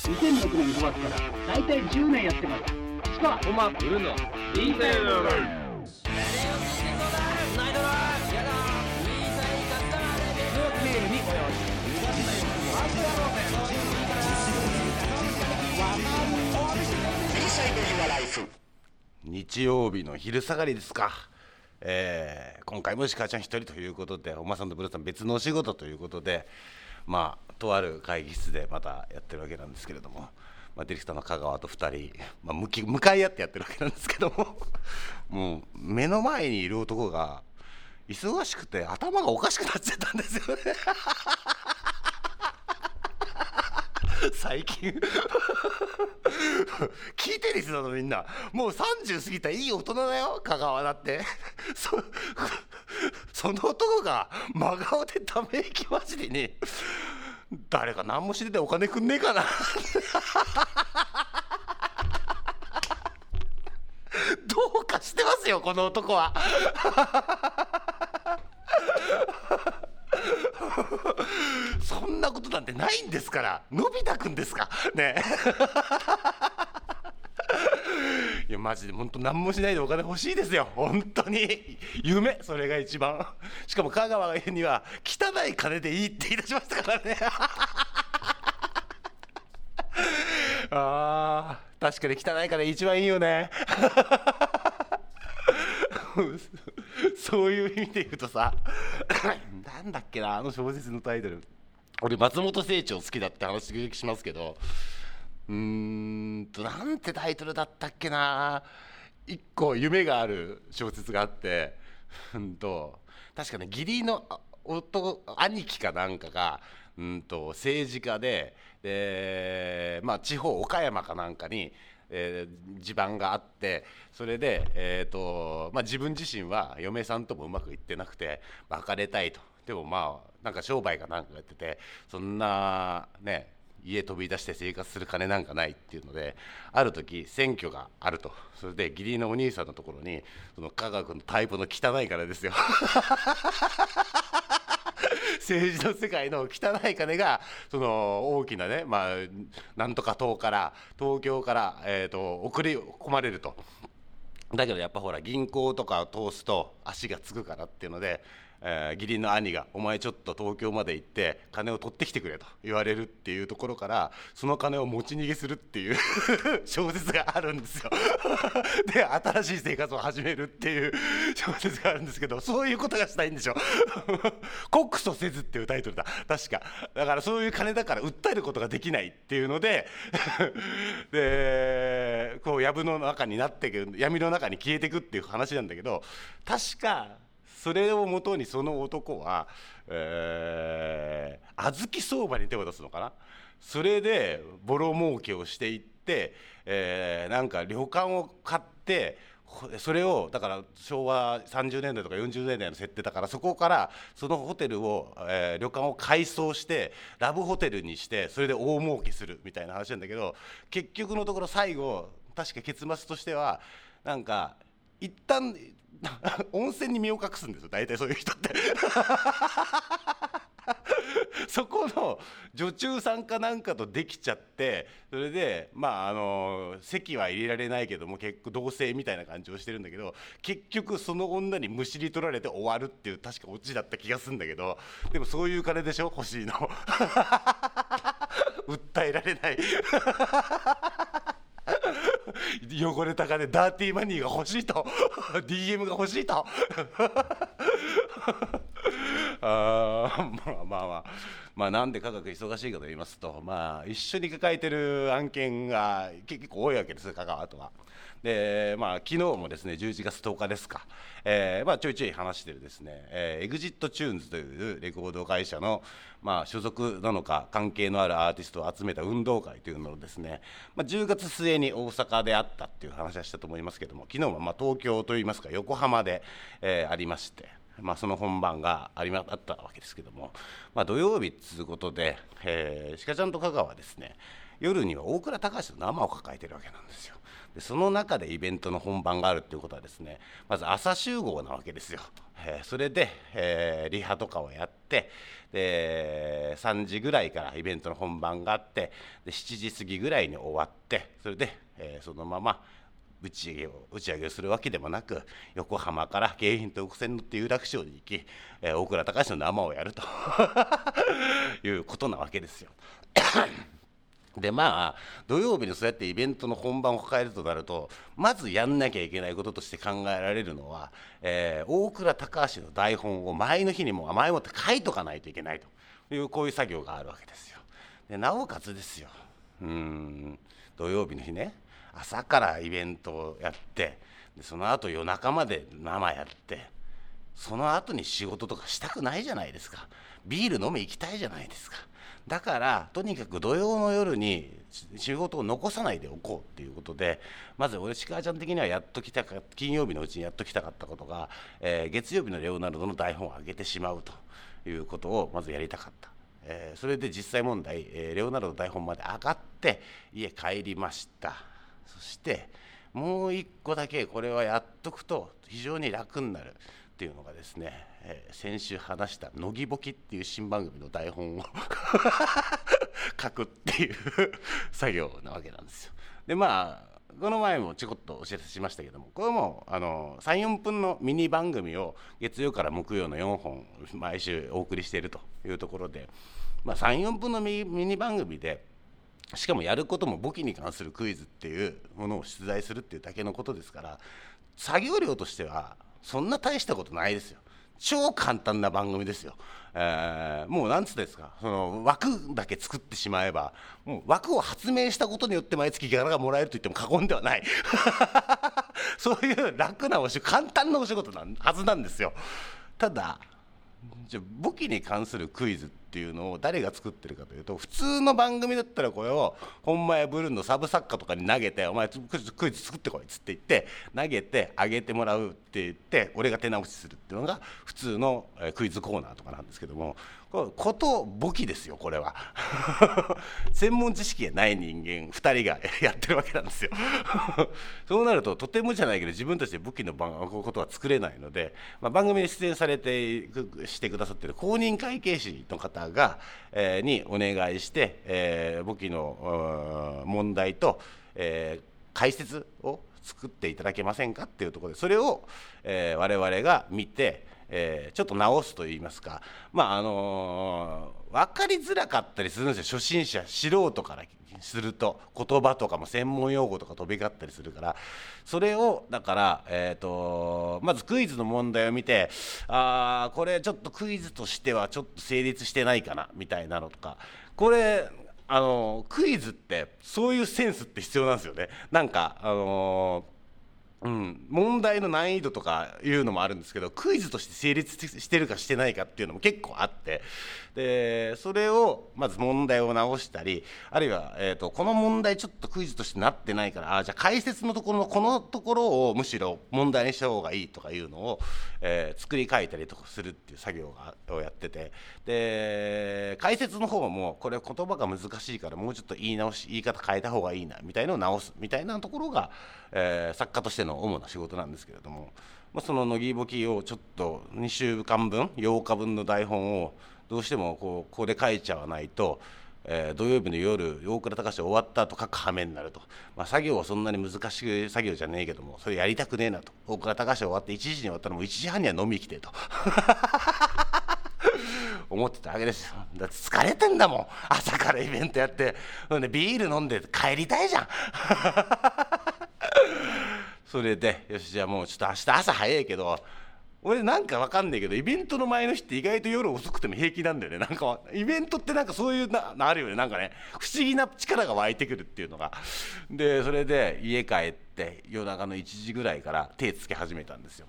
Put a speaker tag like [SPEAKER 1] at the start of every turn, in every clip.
[SPEAKER 1] 2006年5月から大体10年やってます。スカ
[SPEAKER 2] コマ売るの言いたいの
[SPEAKER 3] 日曜日の昼下がりですか。今回も石川ちゃん一人ということで、おまさんとブルーさん別のお仕事ということで、とある会議室でまたやってるわけなんですけれども、ディレクターの香川と2人、向かい合ってやってるわけなんですけどももう目の前にいる男が忙しくて頭がおかしくなっちゃったんですよね最近聞いてる人なのみんな。もう30過ぎたいい大人だよ香川だってその男が真顔でため息混じりに誰か何もしねえでお金くんねえかなどうかしてますよこの男はそんなことなんてないんですから。のび太くんですかねいやマジで本当何もしないでお金欲しいですよ本当に。夢、それが一番。しかも香川には汚い金でいいって言い出しましたからね確かに汚い金一番いいよねそういう意味で言うとさなんだっけな、あの小説のタイトル。俺松本清張好きだって話しますけど、なんてタイトルだったっけな。一個夢がある小説があって、確かね義理の兄貴かなんかが政治家で、地方岡山かなんかに地盤があって、それで、自分自身は嫁さんともうまくいってなくて別れたいと。でもなんか商売かなんかやってて、そんなね家飛び出して生活する金なんかないっていうので、ある時選挙があると。それで義理のお兄さんのところにその香川君のタイプの汚い金ですよ政治の世界の汚い金がその大きなね、なんとか党から東京から、送り込まれると。だけどやっぱほら銀行とかを通すと足がつくからっていうので、義理の兄がお前ちょっと東京まで行って金を取ってきてくれと言われるっていうところから、その金を持ち逃げするっていう小説があるんですよで新しい生活を始めるっていう小説があるんですけど、そういうことがしたいんでしょ告訴せずっていうタイトルだ確か。だからそういう金だから訴えることができないっていうのででこう藪の中になってく闇の中に消えていくっていう話なんだけど、確かそれをもとにその男は、小豆相場に手を出すのかな。それでボロ儲けをしていって、なんか旅館を買って、それをだから昭和30年代とか40年代の設定だから、そこからそのホテルを、旅館を改装してラブホテルにして、それで大儲けするみたいな話なんだけど、結局のところ最後確か結末としてはなんか一旦温泉に身を隠すんですよ大体そういう人ってそこの女中さんかなんかとできちゃって、それで籍は入れられないけども結構同棲みたいな感じをしてるんだけど、結局その女にむしり取られて終わるっていう確かオチだった気がするんだけど、でもそういう金でしょ欲しいの訴えられない汚れた金、ダーティーマニーが欲しいとDM が欲しいとなんで科学忙しいかと言いますと、一緒に抱えてる案件が結構多いわけです香川とは。で昨日もですね11月10日ですか、ちょいちょい話してるですね、エグジットチューンズというレコード会社の、所属なのか関係のあるアーティストを集めた運動会というのをですね、10月末に大阪であったっていう話はしたと思いますけども、昨日は東京といいますか横浜で、ありまして、その本番があったわけですけども、土曜日ということで、鹿ちゃんと香川はですね夜には大倉孝と生を抱えてるわけなんですよ。 でその中でイベントの本番があるっていうことはですね、まず朝集合なわけですよ。それで、リハとかをやって、で3時ぐらいからイベントの本番があって、で7時過ぎぐらいに終わって、それで、そのまま打ち上げをするわけでもなく、横浜から京浜東北線に乗って有楽町に行き、大倉孝の生をやるということなわけですよ。でまあ土曜日にそうやってイベントの本番を抱えるとなると、まずやんなきゃいけないこととして考えられるのは、大倉孝の台本を前の日にもって書いとかないといけないという、こういう作業があるわけですよ。でなおかつですよ、土曜日の日ね、朝からイベントをやって、でその後夜中まで生やって、その後に仕事とかしたくないじゃないですか。ビール飲み行きたいじゃないですか。だからとにかく土曜の夜に仕事を残さないでおこうっていうことで、まず俺ちかわちゃん的には金曜日のうちにやっときたかったことが、月曜日のレオナルドの台本を上げてしまうということをまずやりたかった。それで実際問題、レオナルドの台本まで上がって家帰りました。そしてもう一個だけこれはやっとくと非常に楽になるっていうのがですね、先週話した「乃木ボキ」っていう新番組の台本を書くっていう作業なわけなんですよ。でまあこの前もちょこっとお知らせしましたけども、これも3、4分のミニ番組を月曜から木曜の4本毎週お送りしているというところで、3、4分のミニ番組で、しかもやることも簿記に関するクイズっていうものを出題するっていうだけのことですから、作業量としてはそんな大したことないですよ。超簡単な番組ですよ。もうなんつうんですか、その枠だけ作ってしまえば、もう枠を発明したことによって毎月ギャラがもらえると言っても過言ではないそういう楽な簡単なお仕事なはずなんですよ。ただじゃあ簿記に関するクイズっていうのを誰が作ってるかというと、普通の番組だったらこれを本間やブルーのサブ作家とかに投げて、お前クイズ作ってこいっつって言って投げてあげてもらうって言って俺が手直しするっていうのが普通のクイズコーナーとかなんですけども、こと簿記ですよこれは専門知識がない人間2人がやってるわけなんですよそうなるととてもじゃないけど自分たちで簿記のことは作れないので、番組に出演してくださっている公認会計士の方が、にお願いして、簿記の問題と、解説を作っていただけませんかっていうところで、それを、我々が見てちょっと直すといいますか、分かりづらかったりするんですよ。初心者素人からすると言葉とかも専門用語とか飛び交ったりするから、それをだから、まずクイズの問題を見て、これちょっとクイズとしてはちょっと成立してないかなみたいなのとか、これクイズってそういうセンスって必要なんですよね。なんか問題の難易度とかいうのもあるんですけど、クイズとして成立してるかしてないかっていうのも結構あって、でそれをまず問題を直したり、あるいは、この問題ちょっとクイズとしてなってないから、じゃあ解説のところのこのところをむしろ問題にした方がいいとかいうのを、作り変えたりとかするっていう作業をやってて、で解説の方もこれ言葉が難しいからもうちょっと言い方変えた方がいいなみたいなのを直すみたいなところが、作家としての主な仕事なんですけれども、その乃木簿記をちょっと2週間分8日分の台本をどうしてもここで書いちゃわないと、土曜日の夜大倉孝終わった後書く羽目になると、作業はそんなに難しい作業じゃねえけどもそれやりたくねえなと、大倉孝終わって1時に終わったらもう1時半には飲み来てと思ってたわけですよ。だって疲れてんだもん、朝からイベントやって、ビール飲んで帰りたいじゃんそれでよし、じゃあもうちょっと明日朝早いけど、俺なんか分かんないけどイベントの前の日って意外と夜遅くても平気なんだよね。なんかイベントってなんかそういうあるよね。なんかね不思議な力が湧いてくるっていうのが。でそれで家帰って夜中の1時ぐらいから手つけ始めたんですよ。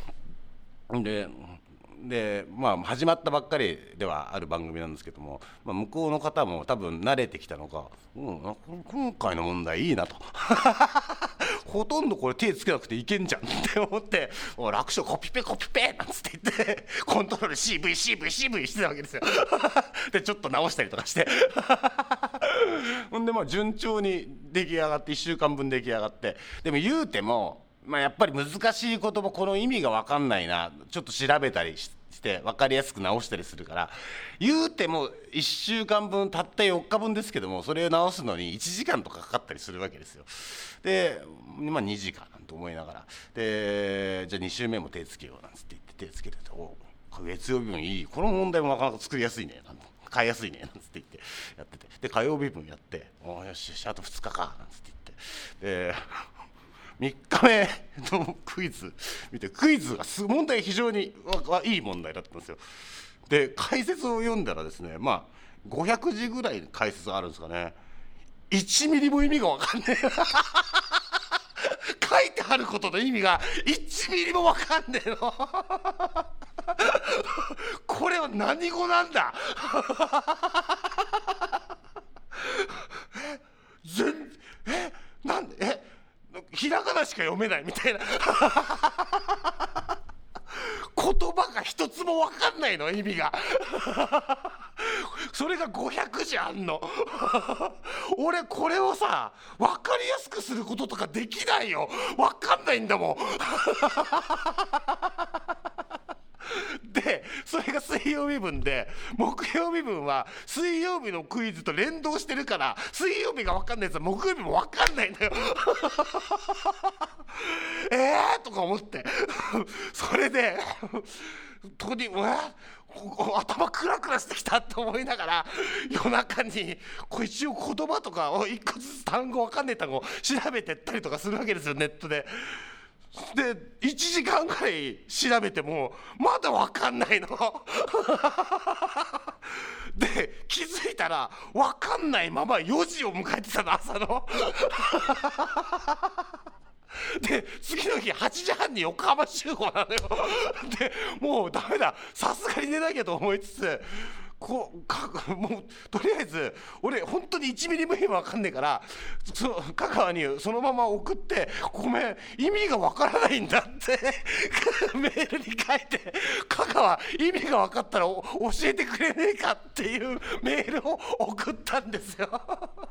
[SPEAKER 3] で始まったばっかりではある番組なんですけども、向こうの方も多分慣れてきたのか、今回の問題いいなとほとんどこれ手つけなくていけんじゃんって思って、楽勝コピペなんつって言ってコントロール CV してたわけですよでちょっと直したりとかしてほんで順調に出来上がって1週間分出来上がって、でも言うても、やっぱり難しい言葉、この意味が分かんないな、ちょっと調べたりして分かりやすく直したりするから、言うても1週間分たった4日分ですけども、それを直すのに1時間とかかかったりするわけですよ。で、2時間なんて思いながら、でじゃあ2週目も手つけようなんつって言って手つけてて、お月曜日分いい、この問題もなかなか作りやすいね、買いやすいねなんつって言ってやってて、で火曜日分やって、よしよしあと2日かなんつって言って、で3日目のクイズ見て、クイズが問題非常にいい問題だったんですよ。で解説を読んだらですね、500字ぐらい解説があるんですかね。1ミリも意味が分かんない書いてあることの意味が1ミリも分かんねえのこれは何語なんだなんでひらがなしか読めないみたいな言葉が一つも分かんないの、意味がそれが500字あんの俺これをさ分かりやすくすることとかできないよ、分かんないんだもんでそれが水曜日分で、木曜日分は水曜日のクイズと連動してるから、水曜日が分かんないやつは木曜日も分かんないんだよとか思ってそれでとに頭クラクラしてきたと思いながら、夜中に一応言葉とかを一個ずつ単語分かんない単語を調べてったりとかするわけですよ、ネットで。で1時間ぐらい調べてもまだ分かんないので気づいたら分かんないまま4時を迎えてたの、朝ので次の日8時半に横浜集合なのよでもうダメだ、さすがに寝なきゃと思いつつ、もうとりあえず俺本当に1ミリも意味分かんねえから、香川にそのまま送って、ごめん意味が分からないんだってメールに書いて、香川意味が分かったら教えてくれねえかっていうメールを送ったんですよ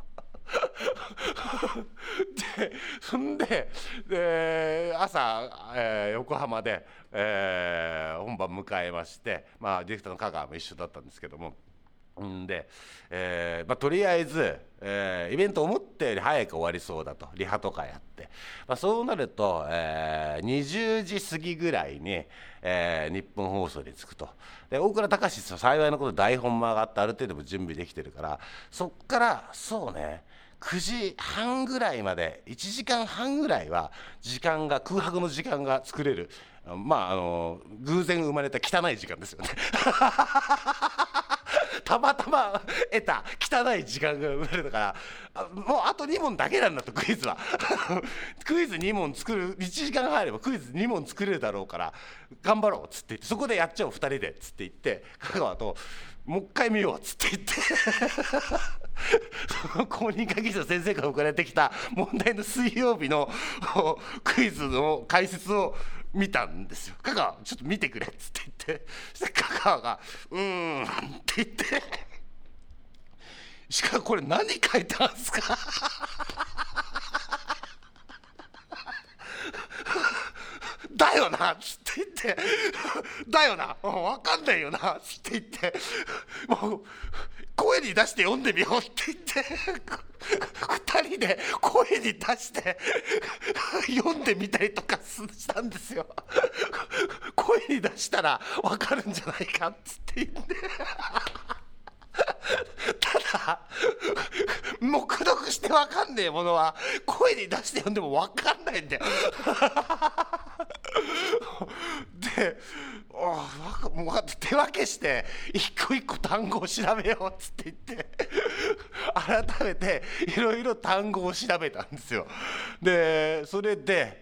[SPEAKER 3] でそんで朝、横浜で、本番迎えまして、ディレクターの香川も一緒だったんですけども、で、とりあえず、イベント思ったより早く終わりそうだと、リハとかやって、そうなると、20時過ぎぐらいに、日本放送に着くと。で大倉孝志幸いなこと台本も上がってある程度も準備できてるから、そっからそうね9時半ぐらいまで1時間半ぐらいは空白の時間が作れる、偶然生まれた汚い時間ですよねたまたま得た汚い時間が生まれたから、もうあと2問だけなんだと、クイズはクイズ2問作る、1時間入ればクイズ2問作れるだろうから頑張ろうっつって言って、そこでやっちゃおう2人でっつって言って、香川ともう一回見ようっつって言ってその公認会計士の先生から送られてきた問題の水曜日のクイズの解説を見たんですよ。香川ちょっと見てくれっつって言って、そして香川がって言ってしかもこれ何書いてあるんですかだよなっつって言ってだよな分かんないよなっつって言って、もう声に出して読んでみようって言って2人で声に出して読んでみたりとかしたんですよ。声に出したら分かるんじゃないかっつって言ってただ黙読して分かんねえものは声に出して読んでも分かんないんだよでもう手分けして一個一個単語を調べようっつって言って改めていろいろ単語を調べたんですよ。でそれで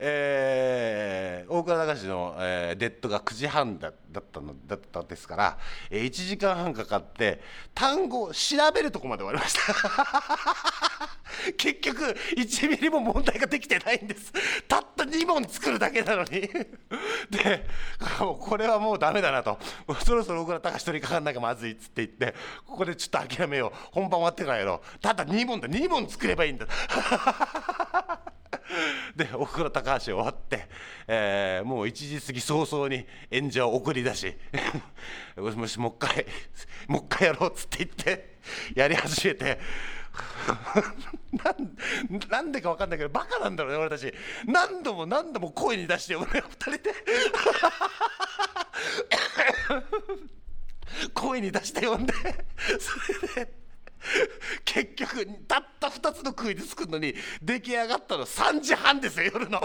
[SPEAKER 3] 大倉孝志の、デッドが9時半だったですから、1時間半かかって単語を調べるとこまで終わりました結局1ミリも問題ができてないんです。たった2問作るだけなのにでこれはもうダメだなと、そろそろ小倉隆取りかかんなきゃまずいっつって言って、ここでちょっと諦めよう、本番終わってからやろう、ただ2問だ、2問作ればいいんだで小倉高橋終わって、もう1時過ぎ早々に演者を送り出しもしもう一回やろうっつって言ってやり始めてなんでか分かんないけどバカなんだろうね俺たち。何度も声に出して俺ら2人で声に出して呼んで、それで結局たった2つのクイズ作るのに出来上がったの3時半ですよ、夜の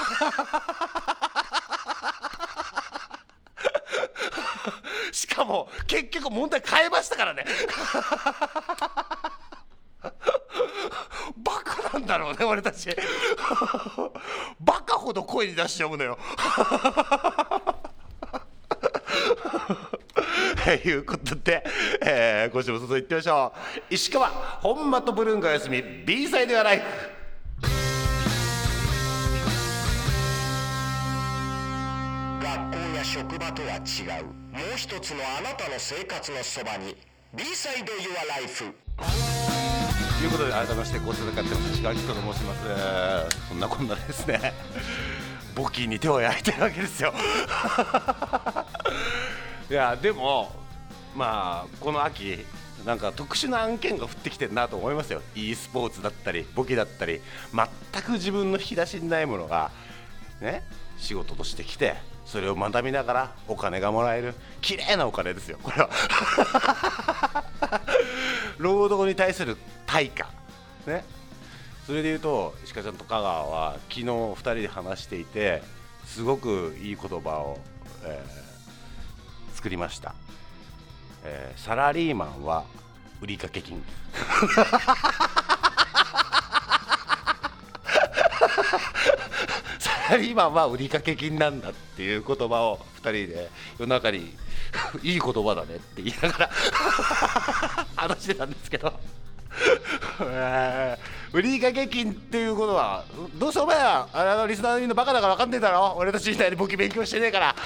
[SPEAKER 3] しかも結局問題変えましたからねバカなんだろうね俺たちバカほど声に出して読むのよということで、今週も外行ってみましょう。石川本間とブルーンがお休み B サイドやライフ。
[SPEAKER 4] 学校や職場とは違うもう一つのあなたの生活のそばに B サイドユアライフ
[SPEAKER 3] ということで改めましてご紹介ってます石川貴人と申します。そんなこんなですね簿記に手を焼いてるわけですよいやでもまあこの秋なんか特殊な案件が降ってきてるなと思いますよ。 e スポーツだったり簿記だったり全く自分の引き出しにないものがね仕事としてきて、それを学びながらお金がもらえる綺麗なお金ですよこれは労働に対する対価ね。それでいうと石川ちゃんと香川は昨日2人で話していてすごくいい言葉を、作りました。サラリーマンは売掛金サラリーマンは売掛金なんだっていう言葉を2人で夜中にいい言葉だねって言いながら話してたんですけど売掛金っていうことはどうせお前らリスナーのみんなバカだから分かんねえだろ、俺たちみたいに簿記勉強してねえから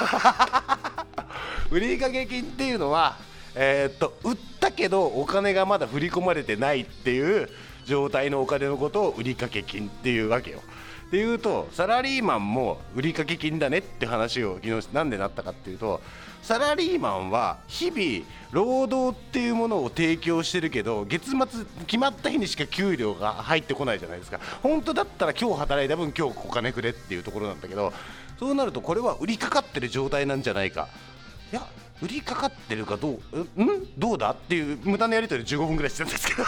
[SPEAKER 3] 売掛金っていうのは、売ったけどお金がまだ振り込まれてないっていう状態のお金のことを売掛金っていうわけよ。っていうとサラリーマンも売掛金だねって話を昨日なんでなったかっていうと、サラリーマンは日々労働っていうものを提供してるけど月末決まった日にしか給料が入ってこないじゃないですか。本当だったら今日働いた分今日お金くれっていうところなんだけど、そうなるとこれは売りかかってる状態なんじゃないか、いや売りかかってるかどうだっていう無駄なやり取り15分ぐらいしてるんですけど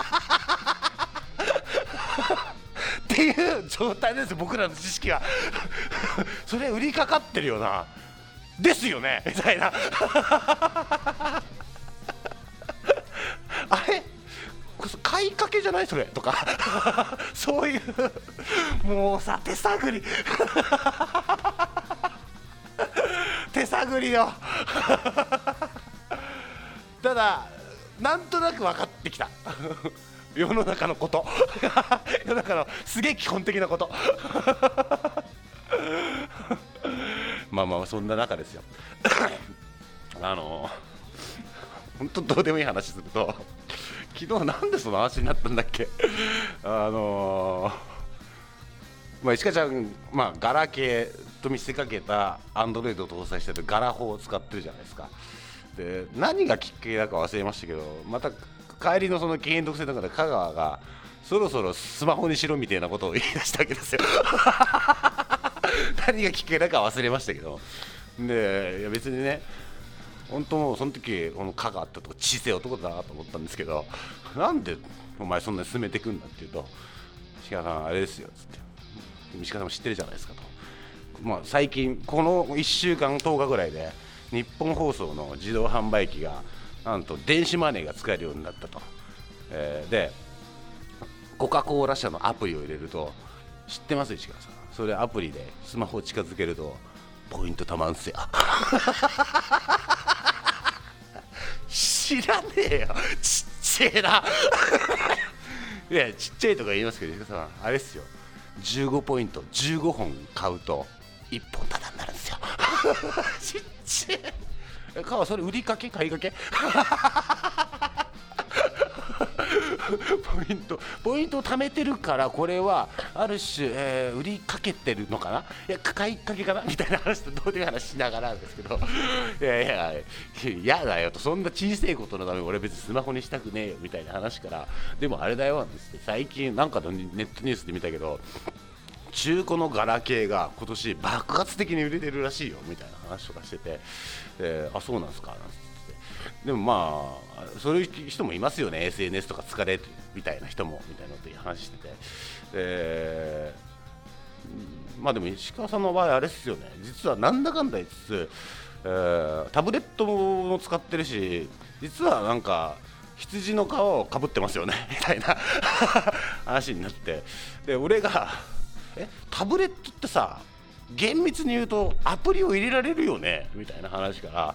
[SPEAKER 3] っていう状態ですよ僕らの知識はそれ売りかかってるよなですよねみたいなあれ買いかけじゃないそれとかそういうもうさ手探り手探りよただなんとなく分かってきた世の中のこと世の中のすげえ基本的なことまあそんな中ですよ本当どうでもいい話すると昨日なんでその話になったんだっけ石川ちゃん、ガラケーと見せかけたアンドロイドを搭載してるガラホを使ってるじゃないですか。で何がきっかけだか忘れましたけど、また帰りのその禁煙独占の中で香川がそろそろスマホにしろみたいなことを言い出したわけですよ何がきっかけだか忘れましたけど、でいや別にね本当もうその時この香川ってとこ小さい男だなと思ったんですけど、なんでお前そんなに進めてくんだって言うと、石川さんあれですよつって、石川さんも知ってるじゃないですかと、最近この1週間10日ぐらいで日本放送の自動販売機がなんと電子マネーが使えるようになったと、でコカ・コーラ社のアプリを入れると、知ってます石川さん、それアプリでスマホを近づけるとポイントたまんすよ知らねえよちっちゃえないやちっちゃいとか言いますけど、石川さんあれっすよ、15ポイント15本買うと1本タダになるんですよちっちゃいそれ売りかけ買いかけポイントを貯めてるから、これはある種、売りかけてるのかな、いや買いかけかなみたいな話とどうでもいい話しながらなんですけど、嫌だよと、そんな小さいことのために俺別にスマホにしたくねえよみたいな話から、でもあれだよなんですね、最近なんかのネットニュースで見たけど、中古のガラケーが今年爆発的に売れてるらしいよみたいな話とかしてて、あそうなんですかなんて言って、でもまあそういう人もいますよね、 SNS とか疲れるみたいな人もみたいなのって話してて、まあでも石川さんの場合あれですよね、実はなんだかんだ言いつつ、タブレットも使ってるし、実はなんか羊の皮をかぶってますよねみたいな話になって、で俺がタブレットってさ、厳密に言うとアプリを入れられるよねみたいな話から、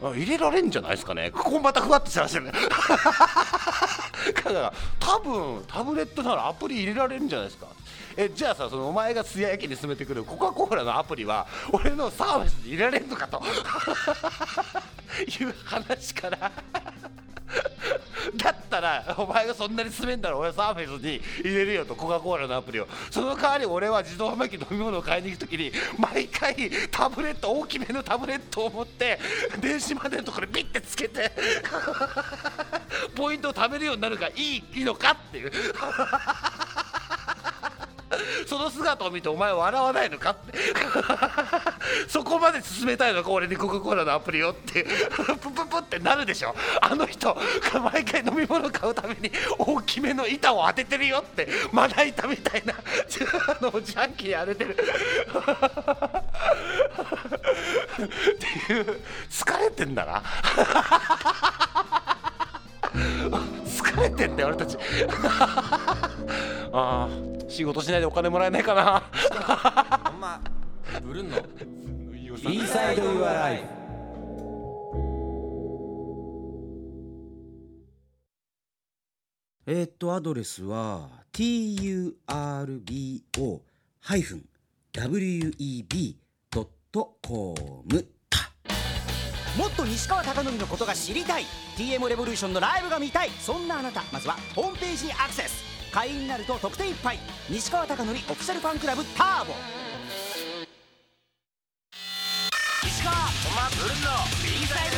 [SPEAKER 3] 入れられんじゃないですかね、ここまたふわっとしてらっしゃるねだから多分タブレットならアプリ入れられるんじゃないですか。じゃあさ、そのお前が艶焼きに進めてくるコカ・コーラのアプリは俺のサービスに入れられるのかという話からだったらお前がそんなに進めんだろ、俺はサーフェスに入れるよと、コカ・コーラのアプリを。その代わり俺は自動販売機飲み物を買いに行くときに毎回タブレット、大きめのタブレットを持って電子マネーのところにピッてつけてポイントを貯めるようになるがいいのかっていうその姿を見てお前は笑わないのかってそこまで進めたいのか俺にコカ・コーラのアプリをってプププってなるでしょ。あの人毎回飲み物買うために大きめの板を当ててるよって、まな板みたいな自販機に当ててるっていう、疲れてんだな疲れてんだよ俺たちあー、仕事しないでお金もらえないかな
[SPEAKER 5] ほんまブルンの B-Side Your Life。
[SPEAKER 6] アドレスは turbo-web.com。
[SPEAKER 7] もっと西川貴教のことが知りたい、 TM レボリューションのライブが見たい、そんなあなた、まずはホームページにアクセス。会員になると特典いっぱい、西川貴教オフィシャルファンクラブターボ。石川おまブルンの B-Side。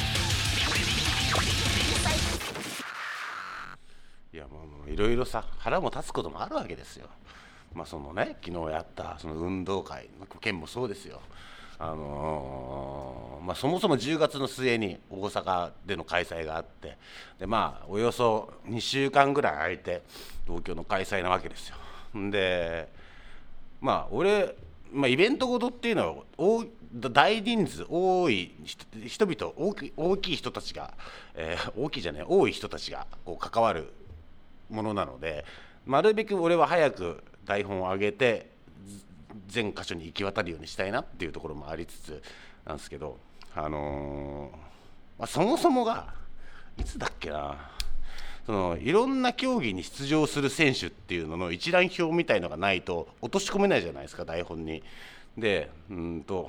[SPEAKER 3] いやもういろいろさ、腹も立つこともあるわけですよ。まあそのね、昨日やったその運動会の件もそうですよ。まあ、そもそも10月の末に大阪での開催があって、でまあおよそ2週間ぐらい空いて東京の開催なわけですよ。でまあ俺、イベントごとっていうのは大人数多い人々、大きい人たちが、多い人たちがこう関わるものなので、なるべく俺は早く台本を上げて全箇所に行き渡るようにしたいなっていうところもありつつなんですけど、そもそもがいつだっけな、いろんな競技に出場する選手っていうのの一覧表みたいのがないと落とし込めないじゃないですか、台本に。で今日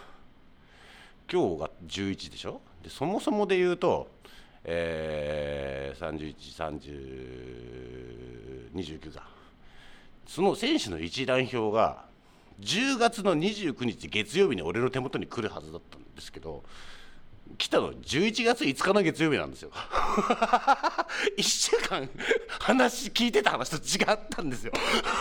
[SPEAKER 3] が11でしょ。でそもそもで言うと、31、30、29だ、その選手の一覧表が10月の29日月曜日に俺の手元に来るはずだったんですけど、来たの11月5日の月曜日なんですよ1週間話聞いてた話と違ったんですよ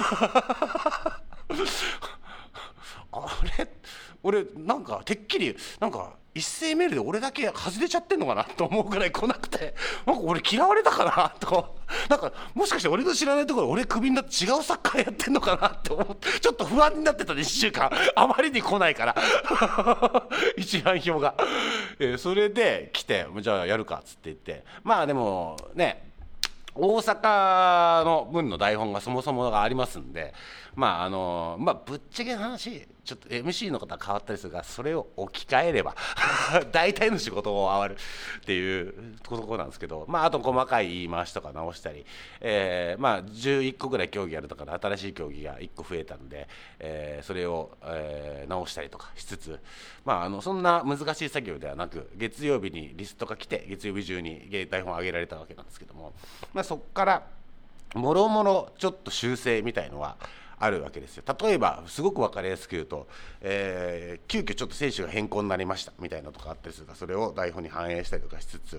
[SPEAKER 3] あれ、俺なんかてっきりなんか一斉メールで俺だけ外れちゃってんのかなと思うくらい来なくて、なんか俺嫌われたかなと、なんかもしかして俺の知らないところで俺クビになって違うサッカーやってんのかなって思ってちょっと不安になってたね1週間あまりに来ないから一覧表が、それで来てじゃあやるかっつって言って、まあでもね大阪の分の台本がそもそもがありますんで、ぶっちゃけの話ちょっと MC の方は変わったりするが、それを置き換えれば大体の仕事も回るっていうところなんですけど、あと細かい言い回しとか直したり、11個ぐらい競技あるとか新しい競技が1個増えたんで、それを、直したりとかしつつ、そんな難しい作業ではなく、月曜日にリストが来て月曜日中に台本を上げられたわけなんですけども、そこからもろもろちょっと修正みたいのはあるわけですよ。例えばすごく分かりやすく言うと、急遽ちょっと選手が変更になりましたみたいなとかあったりするから、それを台本に反映したりとかしつつ、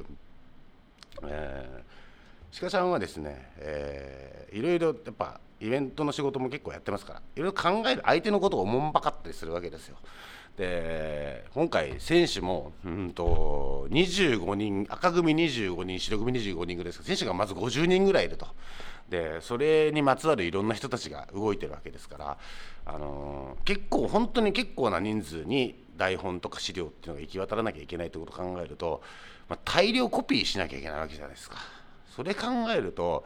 [SPEAKER 3] 鹿ちゃんはですね、いろいろやっぱイベントの仕事も結構やってますから、いろいろ考える、相手のことをおもんばかったりするわけですよ。で今回選手も25人、赤組25人、白組25人ぐらいですけど、選手がまず50人ぐらいいると。でそれにまつわるいろんな人たちが動いてるわけですから、本当に結構な人数に台本とか資料っていうのが行き渡らなきゃいけないということを考えると、大量コピーしなきゃいけないわけじゃないですか。それ考えると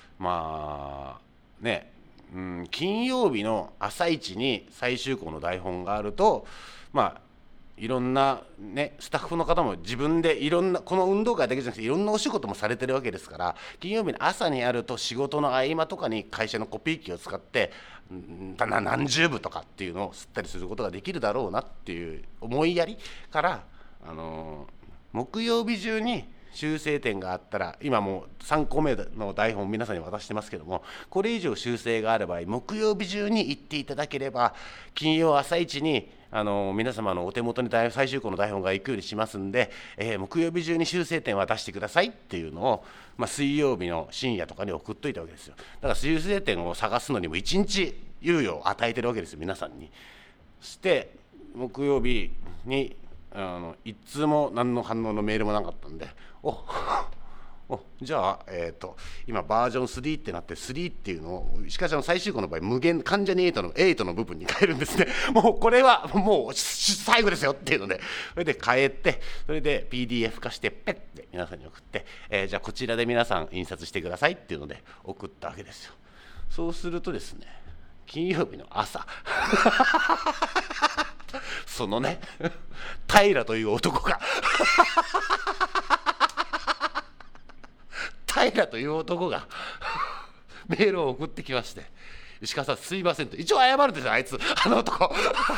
[SPEAKER 3] 金曜日の朝一に最終稿の台本があると、いろんな、スタッフの方も自分でいろんな、この運動会だけじゃなくていろんなお仕事もされてるわけですから、金曜日の朝にあると仕事の合間とかに会社のコピー機を使って何十部とかっていうのを吸ったりすることができるだろうなっていう思いやりから、木曜日中に修正点があったら、今もう3個目の台本皆さんに渡してますけども、これ以上修正があれば木曜日中に言っていただければ、金曜朝一に皆様のお手元に最終稿の台本が行くようにしますんで、木曜日中に修正点は出してくださいっていうのを、水曜日の深夜とかに送っといたわけですよ。だから修正点を探すのにも1日猶予を与えてるわけですよ、皆さんに。そして木曜日にいつも何の反応のメールもなかったんで、じゃあ、今バージョン3ってなって、3っていうのをしかし最終項の場合無限関ジャニ8の部分に変えるんですね。もうこれはもう最後ですよっていうので、それで変えて、それで PDF 化してペッて皆さんに送って、じゃあこちらで皆さん印刷してくださいっていうので送ったわけですよ。そうするとですね、金曜日の朝そのね平という男が平という男がメールを送ってきまして、石川さんすいませんと、一応謝るんですよ、あいつ、あの男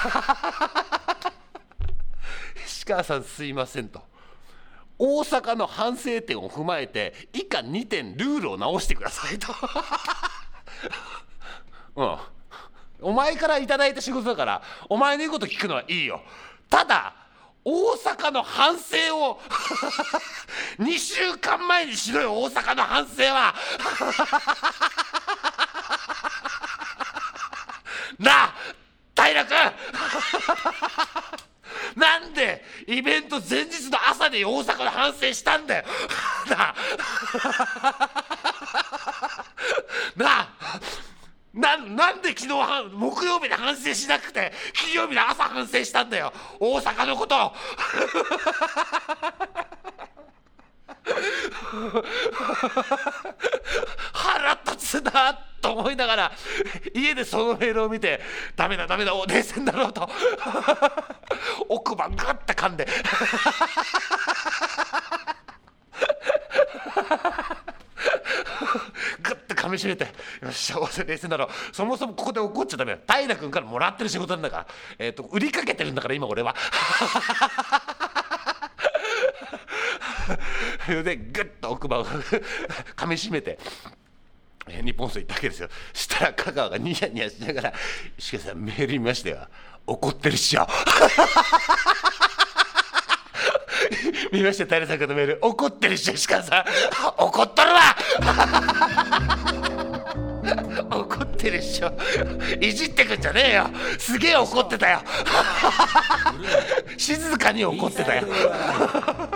[SPEAKER 3] 石川さんすいませんと、大阪の反省点を踏まえて以下2点ルールを直してくださいとお前からいただいた仕事だからお前の言うこと聞くのはいいよ。ただ大阪の反省を2週間前にしろよ。大阪の反省はなあ平君なんでイベント前日の朝に大阪の反省したんだよなんで昨日木曜日で反省しなくて金曜日の朝反省したんだよ、大阪のことを腹立つなと思いながら家でそのメールを見て、ダメだ冷静だろうと奥歯グッて噛んでグッて噛みしめて、よっしゃ冷静だろう、そもそもここで怒っちゃダメよ、平君からもらってる仕事なんだから、売りかけてるんだから今俺はでグッと奥歯を噛みしめて日本水行ったわけですよ。したら香川がニヤニヤしながら「石川さんメール見ましたよ、怒ってるっしょ」見ました平さんからのメール、怒ってるっしょ石川さん怒っとるわ怒ってるっしょ、いじってくんじゃねえよ、すげえ怒ってたよ静かに怒ってたよ